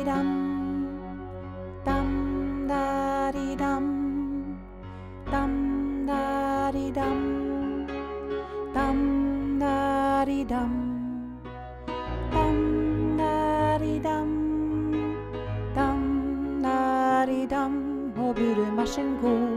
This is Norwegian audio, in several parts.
dam, dam da di dam, dam da di dam, dam da di dam, dam da di dam, dam da di dam. Og brudemarsjen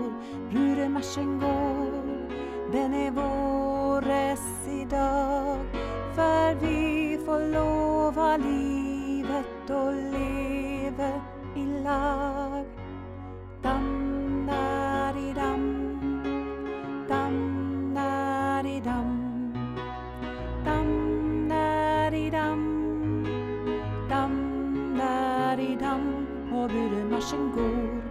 går, den våres i dag, for vi får lov av livet og leve i lag. Dam da di dam, dam da di dam, dam da di dam, dam da di dam. Og brudemarsjen går,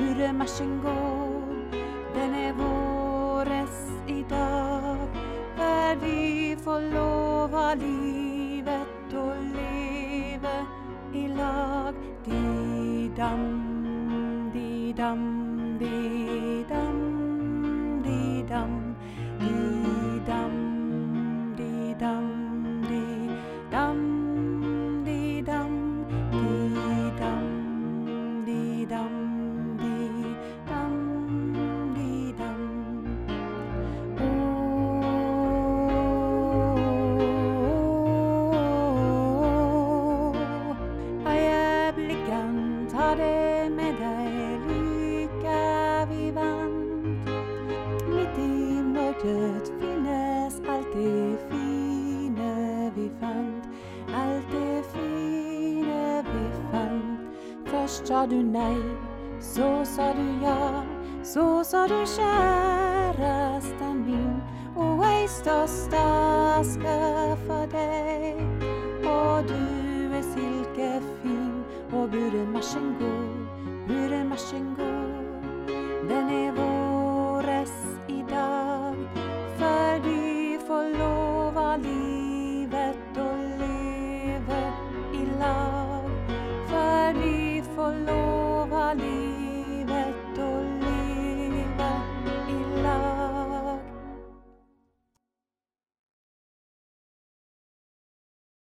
den våres i dag, for vi får lov av livet og leve i lag. Di dam, di dam, di dam, di dam, di dam, di dam, di dam, di dam, di dam, di dam. Ta det med deg, lykke vi vant. Midt i mørket finnes alt det fine vi fant. Alt det fine vi fant. Først sa du nei, så sa du ja. Så sa du kjæresten min, og ei større skal for deg. Og du silkefin. Og brudemarsjen går, den våres i dag, for vi får lov av livet og leve i lag.